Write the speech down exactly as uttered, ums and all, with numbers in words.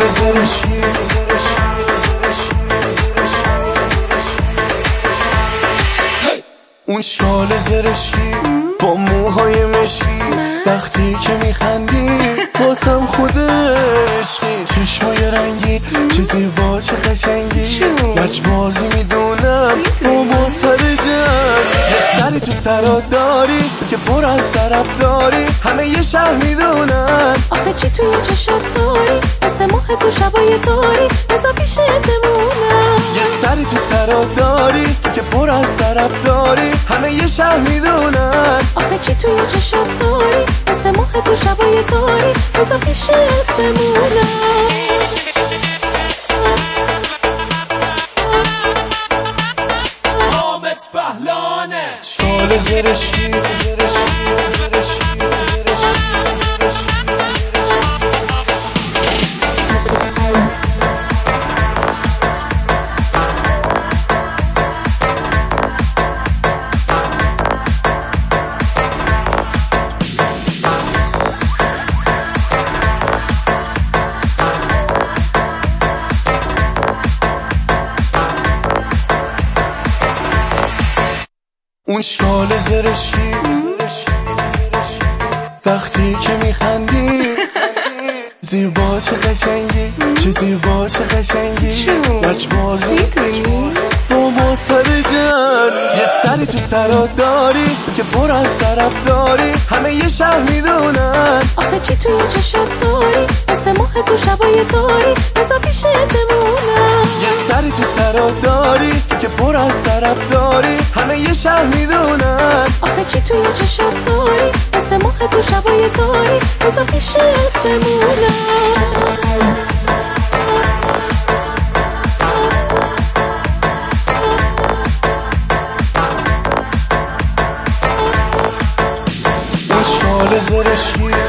زرشکی اون شال زرشکی با موهای مشکی وقتی که میخندی بازم خود عشقی چشمای رنگی چه زیبا چه قشنگی لجبازی میدونم با سر جنگ یه سری تو سرات داری که پر از طرف داری همه یه شهر میدونن آخه چی توی چشات داری مثل ماه تو شبای تاری بذار پیشت بمونم یه سری تو سرات داری که پر از طرف داری همه یه شهر میدونن آخه چی توی چشات داری مثل ماه تو شبای تاری بذار پیشت بمونم حامد بهلانه شال زرشکی زرشکی زرشکی اون شال زرشکی وقتی که میخندی زیبا چه قشنگی چه زیبا چه قشنگی لجبازی با ما سر جن یه سری تو سرات داری که پر از طرف داری همه یه شهر میدونن آخه چی توی چشات داری مثل ماه تو شبای تاری بذار پیشت بمونم یه سری تو سرات داری که پر از طرف داری همه یه شهر میدونن آخه چی توی چشات داری مثل ماه تو شبای تاری بذار پیشت بمونم اون شال زرشکی